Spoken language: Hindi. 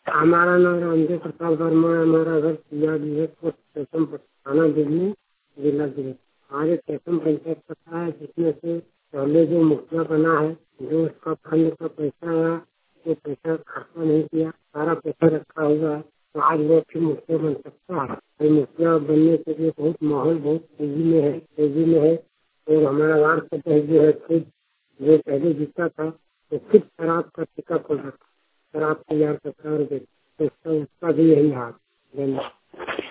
हमारा नाम रामदेव प्रताप वर्मा है। हमारा घर स्टेशन पर थाना दिल्ली जिला दिल्ली। हमारे स्टेशन पंचायत पता है, जिसमें से पहले जो मुखिया बना है, जो उसका फंड का पैसा आया, वो पैसा खर्चा नहीं किया, सारा पैसा रखा हुआ है। तो आज वो फिर मुखिया बन सकता है। तो मुखिया बनने के लिए बहुत माहौल बहुत तेजी में है। और हमारा वार्ड सदस्य जो है खुद जो पहले जीता था, तो खुद शराब का टिका खोल रखा, शराब तैयार करता है और उसका भी यही हाल। धन्यवाद।